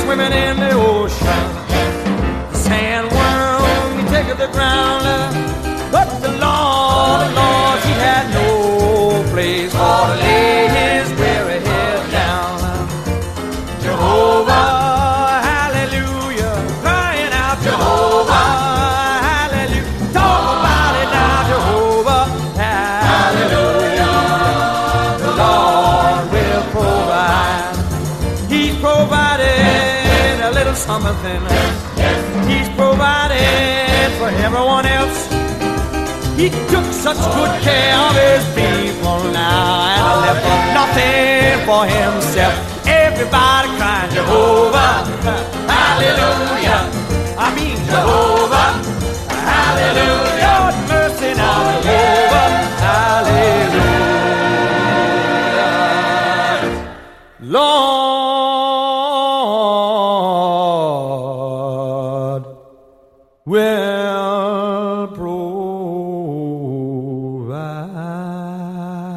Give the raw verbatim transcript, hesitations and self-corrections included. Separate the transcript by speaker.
Speaker 1: swimming in the ocean. The sandworm, he take the ground. But the Lord, the Lord, he had no place for to lay his weary head down. Jehovah, hallelujah, crying out, Jehovah, hallelujah. Talk about it now, Jehovah, hallelujah. The Lord will provide. He's provided a little something. He's provided for everyone else. He took such good care of his people now and left nothing for himself. Everybody crying, Jehovah, hallelujah. I mean Jehovah, hallelujah. Lord mercy now, Jehovah, hallelujah. Lord will provide.